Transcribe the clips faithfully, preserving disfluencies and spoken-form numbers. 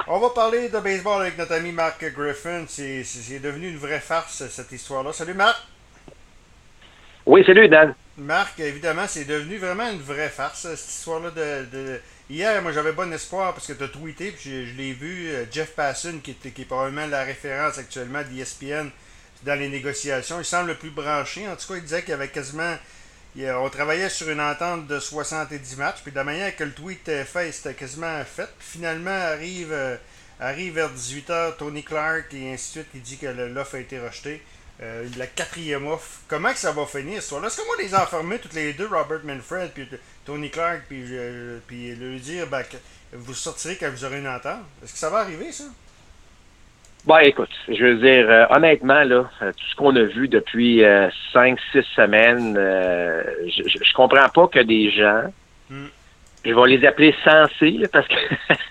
On va parler de baseball avec notre ami Mark Griffin. C'est c'est- c'est devenu une vraie farce, cette histoire-là. Salut Marc! Oui, salut, Dan. Marc, évidemment, c'est devenu vraiment une vraie farce, cette histoire-là de, de- Hier, moi, j'avais bon espoir parce que tu as tweeté, puis je, je l'ai vu, euh, Jeff Passan, qui est, qui est probablement la référence actuellement d'E S P N dans les négociations. Il semble le plus branché. En tout cas, il disait qu'il y avait quasiment... il y a- on travaillait sur une entente de soixante-dix matchs, puis de la manière que le tweet était fait, c'était quasiment fait. Puis finalement, arrive, euh, arrive vers dix-huit heures, Tony Clark et ainsi de suite, qui dit que le- l'offre a été rejetée. Euh, la quatrième offre. Comment que ça va finir, ce soir-là? Est-ce que moi les enfermer toutes les deux, Robert Manfred puis Tony Clark, puis, euh, puis lui dire ben, que vous sortirez quand vous aurez une entente? Est-ce que ça va arriver, ça? Bon, écoute, je veux dire, euh, honnêtement, là, euh, tout ce qu'on a vu depuis euh, cinq, six semaines, euh, je, je, je comprends pas que des gens, Hmm. je vais les appeler sensés, là, parce que,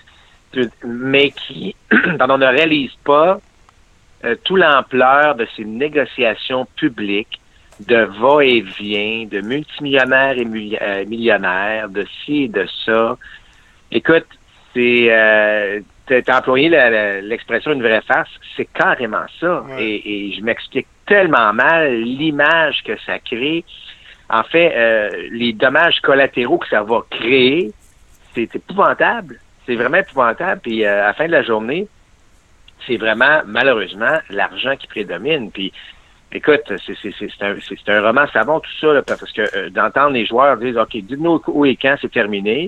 mais qui, pardon, ne réalisent pas euh, tout l'ampleur de ces négociations publiques, de va-et-vient, de multimillionnaires et milli- euh, millionnaires, de ci et de ça. Écoute, c'est euh, t'as t'as employé la- la- l'expression une vraie farce, c'est carrément ça. Ouais. Et, et je m'explique tellement mal l'image que ça crée. En fait, euh, les dommages collatéraux que ça va créer, c'est épouvantable. C'est vraiment épouvantable. Puis euh, à la fin de la journée, c'est vraiment, malheureusement, l'argent qui prédomine. Puis écoute, c'est c'est c'est c'est un c'est c'est un roman savant tout ça, là, parce que euh, d'entendre les joueurs dire OK, dites-nous où et quand c'est terminé.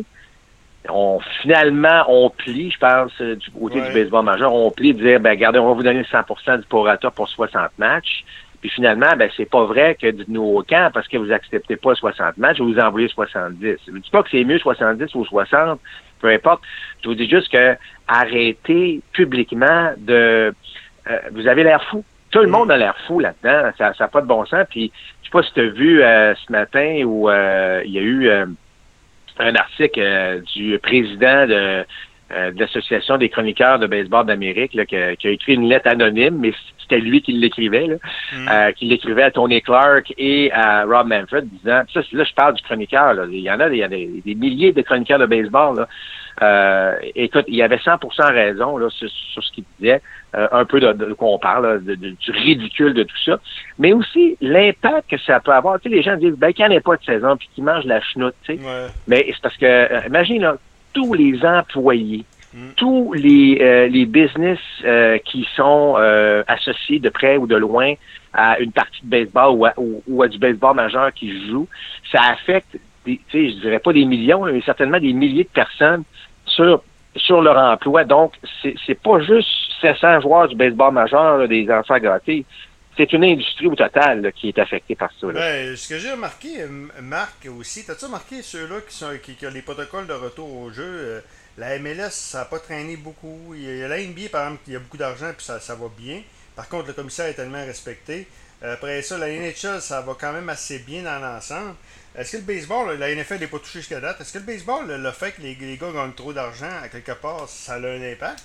On finalement on plie, je pense, euh, du côté du Ouais. baseball majeur, on plie de dire ben regardez, on va vous donner cent pour cent du prorata pour soixante matchs. Puis finalement, ben c'est pas vrai que dites-nous au camp parce que vous acceptez pas soixante matchs, vous envoyez soixante-dix. Je ne dis pas que c'est mieux soixante-dix ou soixante, peu importe. Je vous dis juste que arrêtez publiquement de euh, vous avez l'air fou. Tout le Hmm. monde a l'air fou là-dedans. Ça n'a pas de bon sens. Puis je sais pas si tu as vu euh, ce matin où euh, il y a eu euh, un article euh, du président de, euh, de l'Association des chroniqueurs de baseball d'Amérique là, qui, a, qui a écrit une lettre anonyme, mais c'était lui qui l'écrivait, là, Hmm. euh, qui l'écrivait à Tony Clark et à Rob Manfred, disant, ça, là, je parle du chroniqueur, là, il y en a, il y a des, des milliers de chroniqueurs de baseball, là. Euh, écoute, il y avait cent pour cent raison là, sur, sur ce qu'il disait, euh, un peu de, de quoi on parle, là, de, de, du ridicule de tout ça, mais aussi l'impact que ça peut avoir. Tu sais, les gens disent, ben, qu'il n'y en ait pas de saison, puis qu'ils mangent la chenoute, tu sais. Ouais. Mais c'est parce que, euh, imagine, là, tous les employés, Hmm. tous les, euh, les business euh, qui sont euh, associés de près ou de loin à une partie de baseball ou à, ou, ou à du baseball majeur qui se joue, ça affecte, des, tu sais, je dirais pas des millions, mais certainement des milliers de personnes sur sur leur emploi. Donc, c'est c'est pas juste sept cents joueurs du baseball majeur, là, des enfants gâtés. C'est une industrie au total là, qui est affectée par ça. Là. Ben, ce que j'ai remarqué, euh, Marc aussi, t'as-tu remarqué ceux-là qui sont qui, qui ont les protocoles de retour au jeu? euh, la M L S, ça n'a pas traîné beaucoup. Il y a, il y a la N B A, par exemple, qui a beaucoup d'argent puis ça, ça va bien. Par contre, le commissaire est tellement respecté. Euh, après ça, la N H L, ça va quand même assez bien dans l'ensemble. Est-ce que le baseball, là, la N F L n'est pas touché jusqu'à date, est-ce que le baseball, le, le fait que les, les gars gagnent trop d'argent, à quelque part, ça a un impact?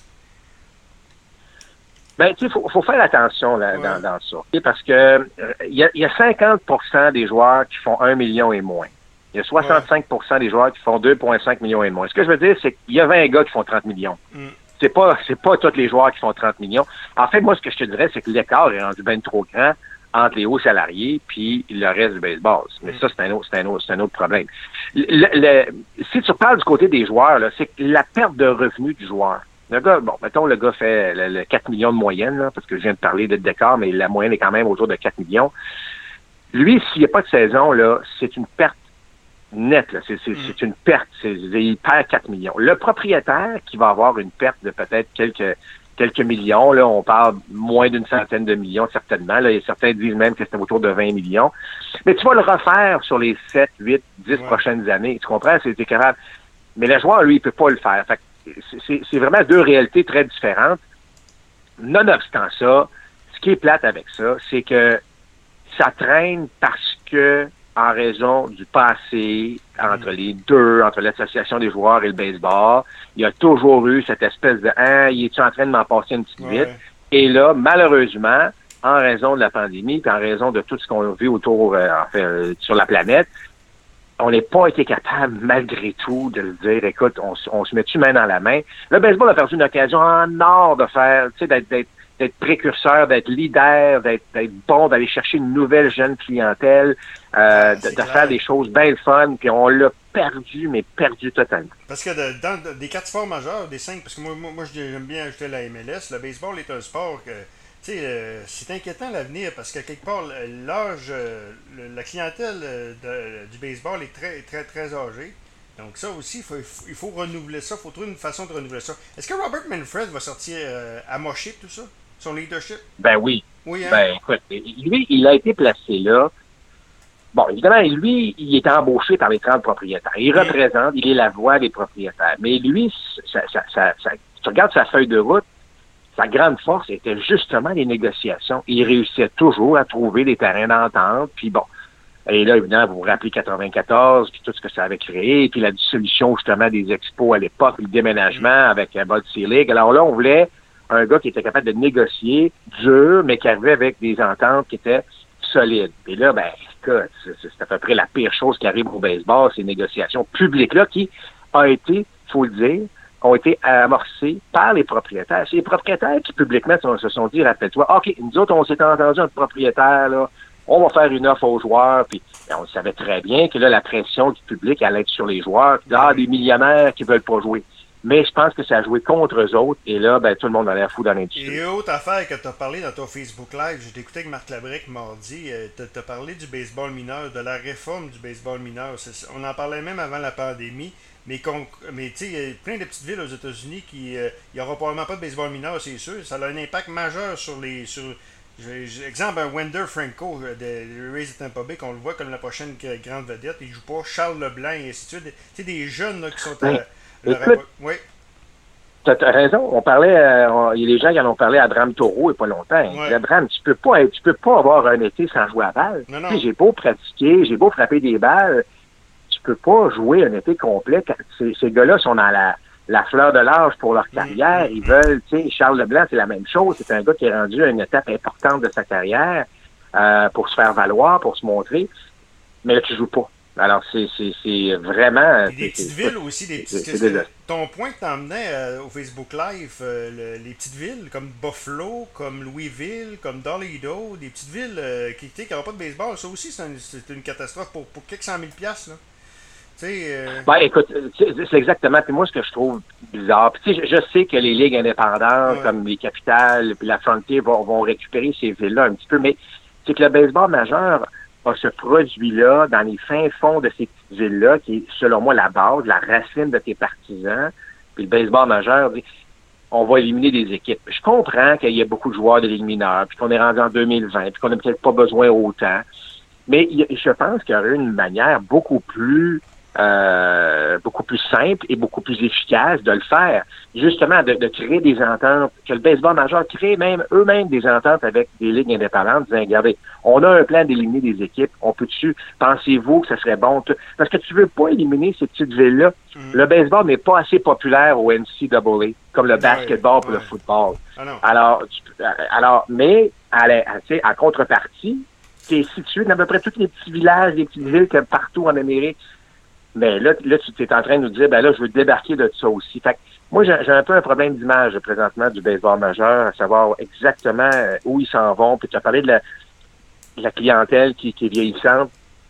Ben, tu sais, faut, faut faire attention là, Ouais. dans, dans ça. OK? Parce que euh, il y, a, y a cinquante pour cent des joueurs qui font un million et moins. Il y a soixante-cinq pour cent des joueurs qui font deux virgule cinq millions et moins. Ce que je veux dire, c'est qu'il y a vingt gars qui font trente millions. Hmm. C'est pas c'est pas tous les joueurs qui font trente millions. En fait, moi, ce que je te dirais, c'est que l'écart est rendu bien trop grand entre les hauts salariés puis le reste du baseball. Mais Mm. ça, c'est un autre, c'est un autre, c'est un autre problème. Le, le- si tu parles du côté des joueurs, là, c'est que la perte de revenus du joueur. Le gars, bon, mettons, le gars fait le, le quatre millions de moyenne, là, parce que je viens de parler de décor, mais la moyenne est quand même autour de quatre millions. Lui, s'il n'y a pas de saison, là, c'est une perte nette, là. C'est, c'est, Mm. c'est une perte. C'est, il perd quatre millions. Le propriétaire qui va avoir une perte de peut-être quelques quelques millions, là, on parle moins d'une centaine de millions, certainement. Là, et certains disent même que c'est autour de vingt millions. Mais tu vas le refaire sur les sept, huit, dix Ouais. prochaines années. Tu comprends? C'est capable. Mais le joueur, lui, il peut pas le faire. Fait que c'est, c'est vraiment deux réalités très différentes. Nonobstant ça, ce qui est plate avec ça, c'est que ça traîne parce que, en raison du passé entre les deux, entre l'association des joueurs et le baseball, il y a toujours eu cette espèce de hein, il est-tu en train de m'en passer une petite vite? Ouais. Et là, malheureusement, en raison de la pandémie, puis en raison de tout ce qu'on a vu autour, euh, en fait, euh, sur la planète, on n'est pas été capable, malgré tout, de le dire, écoute, on, on se met-tu main dans la main? Le baseball a perdu une occasion en or de faire, tu sais, d'être, d'être, d'être précurseur, d'être leader, d'être, d'être bon, d'aller chercher une nouvelle jeune clientèle, euh, de, de faire des choses bien fun, puis on l'a perdu, mais perdu totalement. Parce que de, dans de, des quatre sports majeurs, des cinq, parce que moi, moi, moi j'aime bien ajouter la M L S, le baseball est un sport que, tu sais, euh, c'est inquiétant l'avenir, parce que quelque part, l'âge, euh, la clientèle euh, de, du baseball est très, très, très âgée. Donc ça aussi, il faut, il faut renouveler ça, il faut trouver une façon de renouveler ça. Est-ce que Robert Manfred va sortir euh, amoché tout ça, son leadership? Ben oui. Oui, hein? Ben écoute, lui, il a été placé là. Bon, évidemment, lui, il est embauché par les trente propriétaires. Il oui. représente, il est la voix des propriétaires. Mais lui, ça, ça, ça, ça, tu regardes sa feuille de route, sa grande force était justement les négociations. Il réussissait toujours à trouver des terrains d'entente, puis bon. Et là, évidemment, vous vous rappelez quatre-vingt-quatorze, puis tout ce que ça avait créé, puis la dissolution, justement, des expos à l'époque, le déménagement avec Bud Selig. Alors là, on voulait un gars qui était capable de négocier dur, mais qui arrivait avec des ententes qui étaient solides. Et là, ben, écoute, c'est, c'est à peu près la pire chose qui arrive au baseball, ces négociations publiques-là qui a été, faut le dire, ont été amorcées par les propriétaires. C'est les propriétaires qui, publiquement, se sont dit, rappelle-toi, OK, nous autres, on s'est entendu entre propriétaires, là, on va faire une offre aux joueurs, puis ben, on savait très bien que là, la pression du public allait être sur les joueurs, puis ah, des millionnaires qui veulent pas jouer. Mais je pense que ça a joué contre eux autres, et là, ben, tout le monde a l'air fou dans l'industrie. Et autre affaire que tu as parlé dans ton Facebook Live, j'ai écouté avec Marc Labrec mardi, euh, tu as parlé du baseball mineur, de la réforme du baseball mineur. C'est, on en parlait même avant la pandémie, mais, mais tu sais, il y a plein de petites villes aux États-Unis qui, il euh, n'y aura probablement pas de baseball mineur, c'est sûr. Ça a un impact majeur sur les... Sur, exemple, un Wender Franco de Rays de Tampa Bay, qu'on le voit comme la prochaine grande vedette, il joue pas Charles Leblanc et ainsi de suite. Tu sais, des jeunes là, qui sont à... Oui. Écoute, oui. Tu as raison. On parlait, euh, il y a des gens qui en ont parlé à Abraham Taureau il n'y a pas longtemps. Ouais. Abraham, tu peux pas, tu peux pas avoir un été sans jouer à balle. Non, non. Tu sais, j'ai beau pratiquer, j'ai beau frapper des balles, tu peux pas jouer un été complet. Ces, ces gars-là sont dans la, la fleur de l'âge pour leur carrière. Mmh. Ils veulent, tu sais, Charles Leblanc, c'est la même chose. C'est un gars qui est rendu à une étape importante de sa carrière euh, pour se faire valoir, pour se montrer. Mais là, tu joues pas. Alors, c'est, c'est, c'est vraiment... Et des c'est, petites c'est, villes aussi, des petites... c'est, c'est, ton point que t'emmenais euh, au Facebook Live, euh, le, les petites villes comme Buffalo, comme Louisville, comme Toledo, des petites villes euh, qui n'auront pas de baseball, ça aussi, c'est, un, c'est une catastrophe pour, pour quelques cent mille piastres, là. Tu sais... Euh... Ben, écoute, c'est, c'est exactement... Puis moi, ce que je trouve bizarre... Puis tu sais, je, je sais que les ligues indépendantes, ouais. comme les Capitales, puis la Frontier, vont, vont récupérer ces villes-là un petit peu, mais c'est que le baseball majeur... a ce produit-là dans les fins fonds de ces petites villes-là, qui est, selon moi, la base, la racine de tes partisans. Puis le baseball majeur dit, on va éliminer des équipes. Je comprends qu'il y a beaucoup de joueurs de ligue mineure, puis qu'on est rendu en deux mille vingt, puis qu'on n'a peut-être pas besoin autant. Mais je pense qu'il y aurait une manière beaucoup plus euh, beaucoup plus simple et beaucoup plus efficace de le faire. Justement, de, de créer des ententes, que le baseball majeur crée même eux-mêmes des ententes avec des ligues indépendantes, disant, regardez, on a un plan d'éliminer des équipes, on peut-tu, pensez-vous que ça serait bon? Parce que tu veux pas éliminer ces petites villes-là. Mm. Le baseball n'est pas assez populaire au N C A A, comme le basketball ouais, pour ouais. le football. Ah non. Alors, tu, alors, mais, à, la, à, à contrepartie, tu es situé dans à peu près tous les petits villages, les petites villes comme partout en Amérique. Mais là, là tu es en train de nous dire, ben là, je veux débarquer de ça aussi. Fait que moi, j'ai, j'ai un peu un problème d'image présentement du baseball majeur, à savoir exactement où ils s'en vont. Puis tu as parlé de la, de la clientèle qui, qui est vieillissante.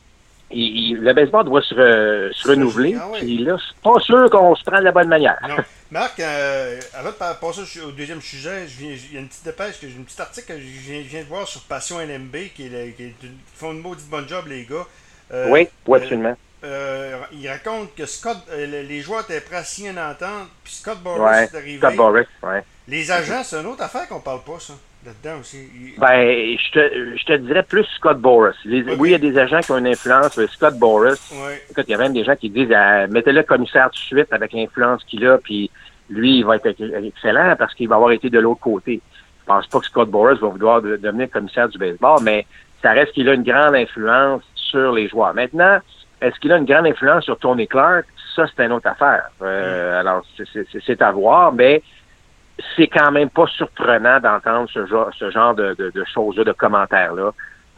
Et, et, le baseball doit se, re, se renouveler. Ah oui. Puis là, c'est pas sûr qu'on se prend de la bonne manière. Non. Marc, euh, avant de passer au deuxième sujet, il y a une petite dépêche, j'ai un petit article que je viens, je viens de voir sur Passion N M B, qui, est, qui, est, qui font une maudite bonne job, les gars. Euh, oui, oui, absolument. Euh, Euh, il raconte que Scott, euh, les joueurs étaient prêts à signer une entente, puis Scott Boras ouais, est arrivé. Scott Boras, ouais. Les agents, c'est une autre affaire qu'on parle pas, ça, là-dedans aussi. Il... Ben, je te, je te dirais plus Scott Boras. Les, okay. Oui, il y a des agents qui ont une influence, mais Scott Boras, ouais. Écoute, il y a même des gens qui disent, ah, mettez-le commissaire tout de suite avec l'influence qu'il a, puis lui, il va être excellent parce qu'il va avoir été de l'autre côté. Je pense pas que Scott Boras va vouloir de, devenir commissaire du baseball, mais ça reste qu'il a une grande influence sur les joueurs. Maintenant, est-ce qu'il a une grande influence sur Tony Clark? Ça, c'est une autre affaire. Euh, mm. Alors, c'est, c'est, c'est à voir, mais c'est quand même pas surprenant d'entendre ce genre, ce genre de, de, de choses-là, de commentaires-là.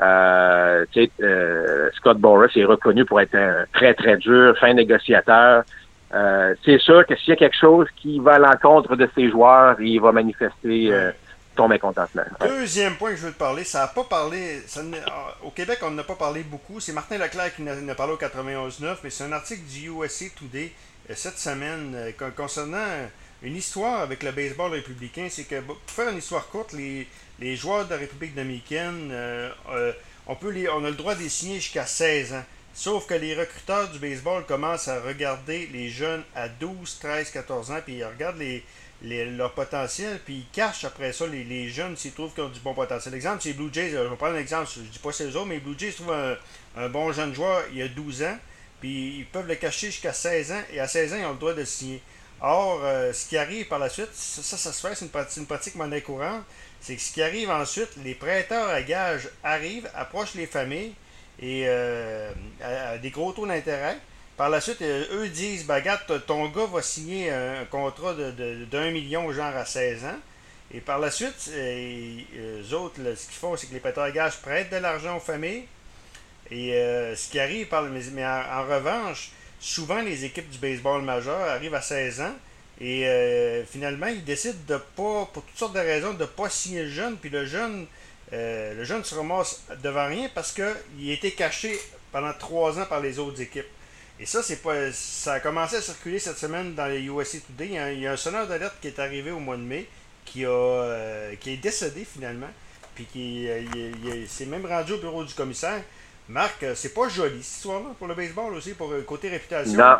Euh, tu sais, euh, Scott Boras est reconnu pour être un très, très dur, fin négociateur. Euh, c'est sûr que s'il y a quelque chose qui va à l'encontre de ses joueurs, il va manifester euh, son mécontentement. Ouais. Deuxième point que je veux te parler, ça n'a pas parlé, ça, au Québec on n'a pas parlé beaucoup, c'est Martin Leclerc qui en a parlé au quatre-vingt-onze neuf, mais c'est un article du U S A Today euh, cette semaine euh, concernant une histoire avec le baseball républicain. C'est que, pour faire une histoire courte, les, les joueurs de la République dominicaine, euh, euh, on, peut les, on a le droit de les signer jusqu'à seize ans. Sauf que les recruteurs du baseball commencent à regarder les jeunes à douze, treize, quatorze ans, puis ils regardent les, les, leur potentiel, puis ils cachent après ça les, les jeunes s'ils trouvent qu'ils ont du bon potentiel. L'exemple, c'est les Blue Jays. Je vais prendre un exemple, je dis pas c'est eux autres, mais les Blue Jays trouvent un, un bon jeune joueur il y a douze ans, puis ils peuvent le cacher jusqu'à seize ans, et à seize ans, ils ont le droit de le signer. Or, euh, ce qui arrive par la suite, ça, ça, ça se fait, c'est une pratique, une pratique monnaie courante, c'est que ce qui arrive ensuite, les prêteurs à gages arrivent, approchent les familles, et euh, à, à des gros taux d'intérêt. Par la suite, euh, eux disent, bah, regarde, ton gars va signer un, un contrat de, de, d'un million, genre à seize ans. Et par la suite, euh, eux autres, là, ce qu'ils font, c'est que les prêteurs à gages prêtent de l'argent aux familles. Et euh, ce qui arrive, par, mais, mais en, en revanche, souvent les équipes du baseball majeur arrivent à seize ans. Et euh, finalement, ils décident de pas, pour toutes sortes de raisons, de ne pas signer le jeune. Puis le jeune, euh, le jeune se ramasse devant rien parce qu'il a été caché pendant trois ans par les autres équipes. Et ça, c'est pas, ça a commencé à circuler cette semaine dans les U S A Today. Il y a un, il y a un sonneur d'alerte qui est arrivé au mois de mai, qui a, euh, qui est décédé finalement. Puis qui euh, il, il s'est même rendu au bureau du commissaire. Marc, c'est pas joli cette histoire-là pour le baseball aussi, pour le côté réputation. Non.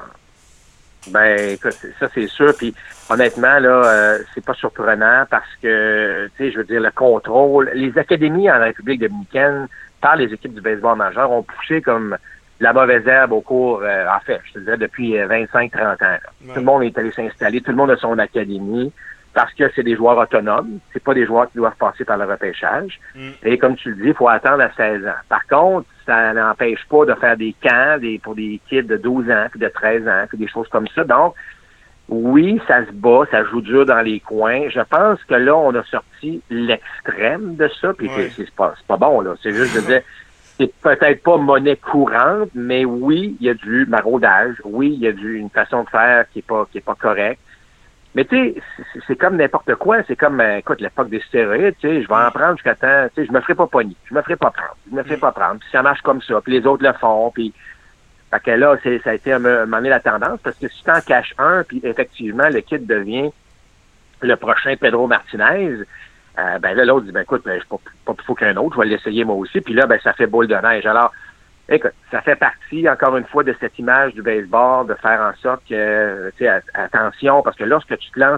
Ben, écoute, ça c'est sûr. Puis honnêtement, là, euh, c'est pas surprenant parce que, tu sais, je veux dire, le contrôle, les académies en République dominicaine, par les équipes du baseball majeur, ont poussé comme la mauvaise herbe au cours, euh, en fait, je te dirais depuis vingt-cinq trente ans. Ouais. Tout le monde est allé s'installer, tout le monde a son académie, parce que c'est des joueurs autonomes, c'est pas des joueurs qui doivent passer par le repêchage. Mm. Et comme tu le dis, il faut attendre à seize ans. Par contre, ça n'empêche pas de faire des camps des, pour des kids de douze ans, puis de treize ans, puis des choses comme ça. Donc, oui, ça se bat, ça joue dur dans les coins. Je pense que là, on a sorti l'extrême de ça, puis ouais. c'est, c'est, pas, c'est pas bon, là. C'est juste de dire, c'est peut-être pas monnaie courante, mais oui, il y a du maraudage. Oui, il y a du, une façon de faire qui est pas, qui est pas correcte. Mais tu sais, c'est, c'est comme n'importe quoi. C'est comme, euh, écoute, l'époque des stéroïdes, tu sais, je vais en prendre jusqu'à temps, tu sais, je me ferai pas pogner. Je me ferai pas prendre. Je me ferai pas prendre. Puis ça marche comme ça. Puis les autres le font. Puis, fait que là, c'est, ça a été à un moment donné la tendance. Parce que si tu en caches un, puis effectivement, le kid devient le prochain Pedro Martinez, euh, ben là, l'autre dit, ben écoute, ben, je pas, pas plus faux qu'un autre. Je vais l'essayer moi aussi. Puis là, ben, ça fait boule de neige. Alors, écoute, ça fait partie, encore une fois, de cette image du baseball, de faire en sorte que, tu sais, attention, parce que lorsque tu te lances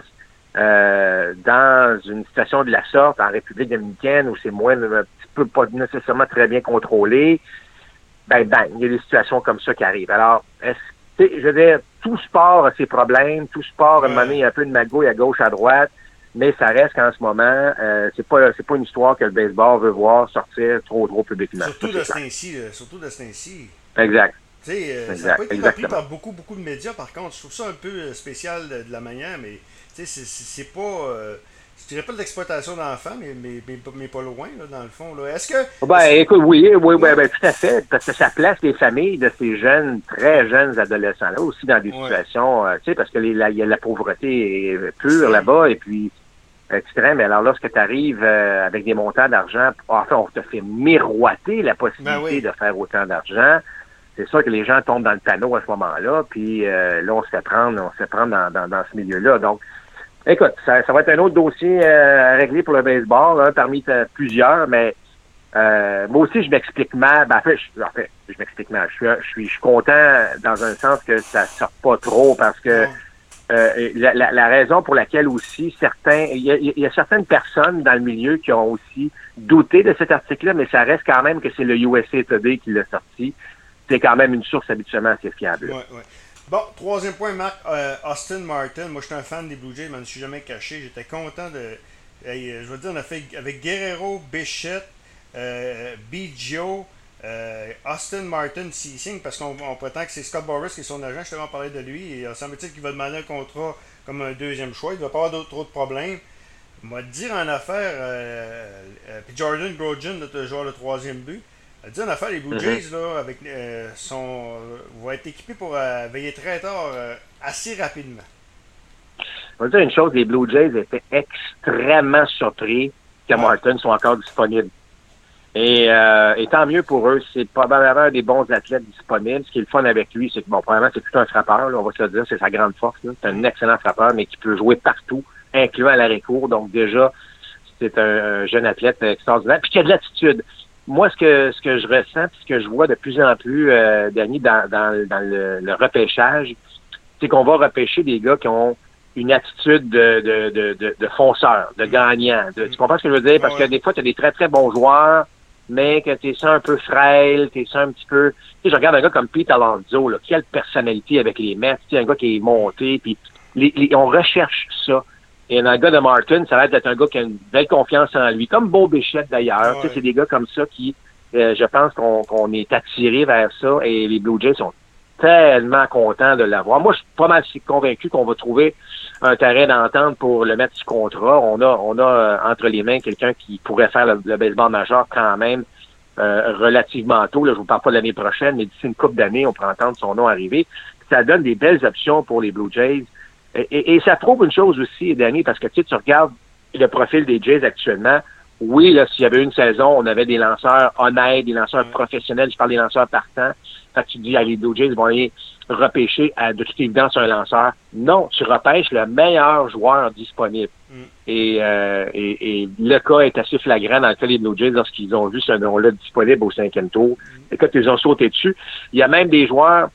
euh, dans une situation de la sorte en République dominicaine, où c'est moins, un petit peu pas nécessairement très bien contrôlé, ben, ben, il y a des situations comme ça qui arrivent. Alors, est-ce, tu sais, je veux dire, tout sport a ses problèmes, tout sport, à un moment donné, il y a un peu de magouille à gauche, à droite, mais ça reste qu'en ce moment, euh, c'est pas c'est pas une histoire que le baseball veut voir sortir trop trop publiquement. Surtout de ce temps-ci, surtout de ce temps-ci. Exact. Tu sais, euh, ça n'a pas été repris par beaucoup, beaucoup de médias, par contre. Je trouve ça un peu spécial de, de la manière, mais tu sais, c'est, c'est, c'est pas... Euh, je dirais pas de l'exploitation d'enfants, mais, mais, mais, mais pas loin, là, dans le fond. Là. Est-ce que... Ben, écoute, oui, oui, oui, ben, tout à fait, parce que ça place les familles de ces jeunes, très jeunes adolescents-là aussi dans des ouais. situations, euh, tu sais, parce que les, la, la pauvreté est pure là-bas, et puis extrême. Alors, lorsque tu arrives euh, avec des montants d'argent, enfin, on te fait miroiter la possibilité ben oui. de faire autant d'argent. C'est sûr que les gens tombent dans le panneau à ce moment-là, puis euh, là, on se fait prendre, on se fait prendre dans, dans, dans ce milieu-là. Donc, écoute, ça, ça va être un autre dossier euh, à régler pour le baseball, hein, parmi t- plusieurs, mais euh, moi aussi, je m'explique mal. Ben, en fait, je, en fait, je m'explique mal. Je suis, je suis, je suis content dans un sens que ça sort pas trop parce que Euh, la, la, la raison pour laquelle aussi certains, il y, a, il y a certaines personnes dans le milieu qui ont aussi douté de cet article-là, mais ça reste quand même que c'est le U S A Today qui l'a sorti. C'est quand même une source habituellement assez fiable. Ouais, ouais. Bon, troisième point, Marc, euh, Austin Martin. Moi, je suis un fan des Blue Jays, mais je ne suis jamais caché. J'étais content de... Hey, je veux dire, on a fait avec Guerrero, Bichette, euh, Biggio, Euh, Austin Martin s'y signe parce qu'on on prétend que c'est Scott Boras qui est son agent. Je t'avais parlé de lui et il semble-t-il qu'il va demander un contrat comme un deuxième choix. Il ne va pas avoir d'autres, trop de problèmes. Il va te dire en affaire, euh, euh, puis Jordan Grojan, le joueur le troisième but, Dis une affaire, les Blue Jays, mm-hmm. là, avec, euh, sont, euh, vont être équipés pour euh, veiller très tard, euh, assez rapidement. On va dire une chose, les Blue Jays étaient extrêmement surpris que ouais. Martin soit encore disponible. Et, euh, et tant mieux pour eux, c'est probablement des bons athlètes disponibles. Ce qui est le fun avec lui, c'est que, bon, probablement, c'est plutôt un frappeur, là, on va se le dire, c'est sa grande force. Là. C'est un excellent frappeur, mais qui peut jouer partout, incluant à l'arrêt-court. Donc, déjà, c'est un, un jeune athlète extraordinaire. Puis, qui a de l'attitude. Moi, ce que ce que je ressens, puis ce que je vois de plus en plus, euh, Danny, dans, dans, dans le, le repêchage, c'est qu'on va repêcher des gars qui ont une attitude de, de, de, de, de fonceur, de gagnant. De, tu comprends ce que je veux dire? Parce que des fois, tu as des très, très bons joueurs, mais que tu es ça un peu frêle, tu es ça un petit peu... Tu sais, je regarde un gars comme Pete Alonso, là, quelle personnalité avec les Mets, tu sais, un gars qui est monté, puis les, les, on recherche ça. Et un gars de Martin, ça va être un gars qui a une belle confiance en lui, comme Beau Bichette d'ailleurs. Ouais. Tu sais, c'est des gars comme ça qui, euh, je pense qu'on, qu'on est attiré vers ça, et les Blue Jays sont tellement contents de l'avoir. Moi, je suis pas mal convaincu qu'on va trouver un terrain d'entente pour le mettre sous contrat. On a, on a euh, entre les mains quelqu'un qui pourrait faire le, le baseball majeur quand même euh, relativement tôt. Là, je vous parle pas de l'année prochaine, mais d'ici une couple d'années, on pourrait entendre son nom arriver. Ça donne des belles options pour les Blue Jays. Et, et, et ça prouve une chose aussi, Danny, parce que tu sais, tu regardes le profil des Jays actuellement. Oui, là, s'il y avait une saison, on avait des lanceurs honnêtes, des lanceurs professionnels. Je parle des lanceurs partants. Fait que tu dis, ah, les Blue Jays vont aller repêcher à, de toute évidence un lanceur. Non, tu repêches le meilleur joueur disponible. Mm. Et, euh, et, et le cas est assez flagrant dans le cas des Blue Jays lorsqu'ils ont vu ce nom-là disponible au cinquième tour. Mm. Écoute, ils ont sauté dessus. Il y a même des joueurs,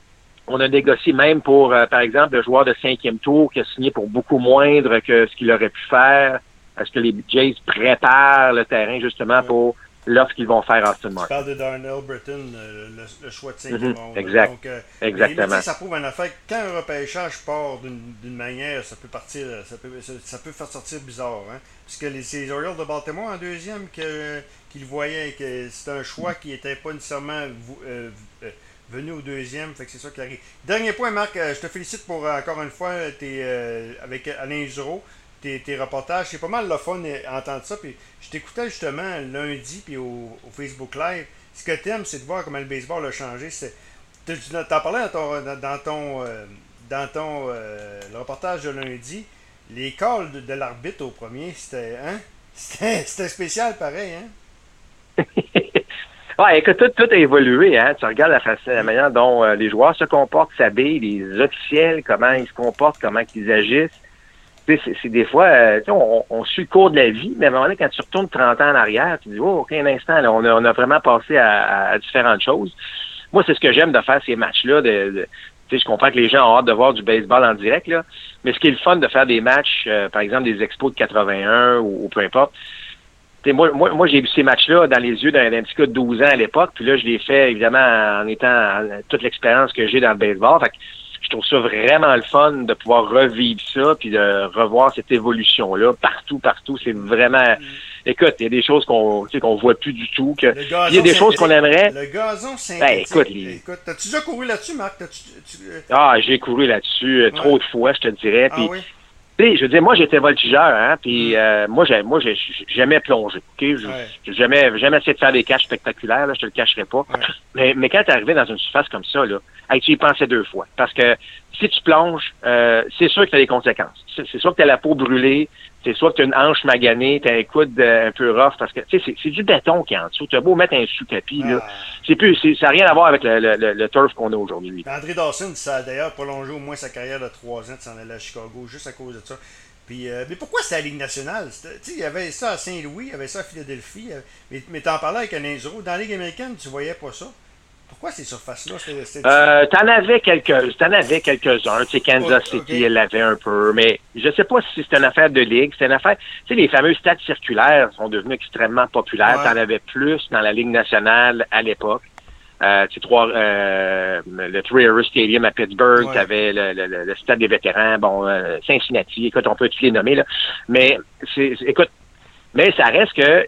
on a négocié même pour, euh, par exemple, le joueur de cinquième tour qui a signé pour beaucoup moindre que ce qu'il aurait pu faire. Est-ce que les Jays préparent le terrain justement mm. pour l'offre qu'ils vont faire à Austin Martin? Tu parles de Darnell Britton, le, le choix de cinquième mm-hmm. Exact. Donc, euh, Exactement. Mais, ça prouve en affaire que quand un repêchage part d'une, d'une manière, ça peut partir, ça peut, ça, ça peut faire sortir bizarre. Hein? Puisque les, c'est les Orioles de Baltimore en deuxième que, qu'ils voyaient que c'était un choix qui n'était pas nécessairement euh, euh, venu au deuxième. Fait que c'est ça qui arrive. Dernier point, Marc, euh, je te félicite pour encore une fois t'es, euh, avec Alain Giroux. Tes, tes reportages, c'est pas mal le fun d'entendre ça. Puis je t'écoutais justement lundi puis au, au Facebook Live. Ce que t'aimes, c'est de voir comment le baseball a changé. C'est, tu t'en parlais dans ton, dans ton, euh, dans ton euh, le reportage de lundi. Les calls de, de l'arbitre au premier, c'était, hein? C'était, c'était spécial pareil, hein? Ouais, écoute, tout, tout a évolué, hein. Tu regardes la, façon, la manière dont euh, les joueurs se comportent, s'habillent, les officiels, comment ils se comportent, comment ils agissent. C'est, c'est des fois, euh, on, on suit le cours de la vie, mais à un moment donné, quand tu retournes trente ans en arrière, tu dis, oh, OK, un instant, là, on, a, on a vraiment passé à, à, à différentes choses. Moi, c'est ce que j'aime de faire ces matchs-là. De, de, tu sais, je comprends que les gens ont hâte de voir du baseball en direct, là, mais ce qui est le fun de faire des matchs, euh, par exemple, des expos de quatre-vingt-un ou, ou peu importe. Tu sais, moi, moi, moi, j'ai vu ces matchs-là dans les yeux d'un, d'un petit gars de douze ans à l'époque, puis là, je l'ai fait, évidemment, en étant en, toute l'expérience que j'ai dans le baseball. Fait que, je trouve ça vraiment le fun de pouvoir revivre ça puis de revoir cette évolution-là partout, partout. C'est vraiment... Mm. Écoute, il y a des choses qu'on tu sais, qu'on voit plus du tout. Que... Il y a des choses qu'on aimerait... Le gazon synthétique. Ben, écoute, les... écoute, t'as-tu déjà couru là-dessus, Marc? T'as-tu, tu... Ah, j'ai couru là-dessus ouais. trop de fois, je te dirais. Puis, ah, oui? tu sais, je veux dire, moi, j'étais voltigeur, hein, puis mm. euh, moi, j'ai, moi, j'ai, jamais plongé, OK? Je, ouais. j'ai jamais, jamais essayé de faire des caches spectaculaires, là, je te le cacherai pas. Ouais. Mais, mais quand t'es arrivé dans une surface comme ça, là, hey, tu y pensais deux fois. Parce que si tu plonges, euh, c'est sûr que t'as des conséquences. C'est, c'est sûr que t'as la peau brûlée, c'est sûr que t'as une hanche maganée, t'as un coude euh, un peu rough, parce que, tu sais, c'est, c'est du béton qui est en dessous. T'as beau mettre un sous-tapis, ah. là. C'est plus, c'est, ça n'a rien à voir avec le, le, le, le turf qu'on a aujourd'hui. André Dawson, ça a d'ailleurs prolongé au moins sa carrière de trois ans de s'en aller à Chicago, juste à cause de ça. Puis, euh, mais pourquoi c'est la Ligue nationale? Il y avait ça à Saint-Louis, il y avait ça à Philadelphie, euh, mais, mais t'en parlais avec Alain Giroux. Dans la Ligue américaine, tu voyais pas ça. Pourquoi ces surfaces-là? C'était, c'était... Euh, t'en avais quelques, t'en avais quelques-uns. Tu sais, Kansas City, okay. Elle l'avait un peu, mais je sais pas si c'est une affaire de ligue. C'est une affaire. Tu sais, les fameux stades circulaires sont devenus extrêmement populaires. Ouais. T'en avais plus dans la Ligue nationale à l'époque. Euh, tu sais, trois, euh, le Three Rivers Stadium à Pittsburgh, ouais. T'avais le, le, le stade des vétérans, bon, euh, Cincinnati. Écoute, on peut tous les nommer là. Mais c'est, c'est écoute, mais ça reste que tu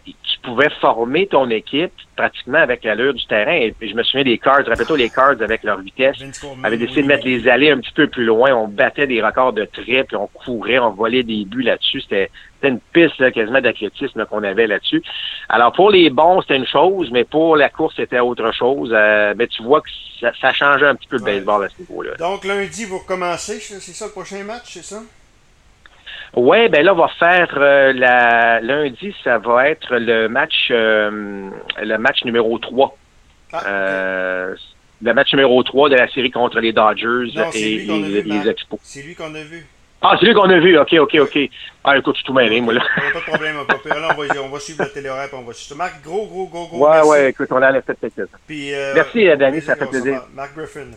pouvais former ton équipe pratiquement avec l'allure du terrain. Et je me souviens des Cards, rappelle-toi les Cards avec leur vitesse, avaient décidé de mettre les allées un petit peu plus loin. On battait des records de triple, on courait, on volait des buts là-dessus. C'était, c'était une piste là, quasiment d'athlétisme là, qu'on avait là-dessus. Alors pour les bons, c'était une chose, mais pour la course, c'était autre chose. Euh, mais tu vois que ça, ça changeait un petit peu le ouais. baseball à ce niveau-là. Donc lundi, vous recommencez, c'est ça le prochain match, c'est ça? Oui, ben là, on va faire euh, la lundi, ça va être le match euh, le match numéro trois. Ah, okay. euh, le match numéro trois de la série contre les Dodgers non, et les, vu, les Expos. C'est lui qu'on a vu. Ah, c'est lui qu'on a vu, ok, ok, ok. Ah, écoute, je suis tout mêlé, moi, là. Pas de problème, pas de problème. Là, on va, on va suivre le télé-rap, on va suivre. Marc, gros, gros, gros, gros. Ouais, merci. ouais, écoute, on a fait peut-être ça. Puis, euh, merci, Danny, ça fait plaisir. Marc Griffin.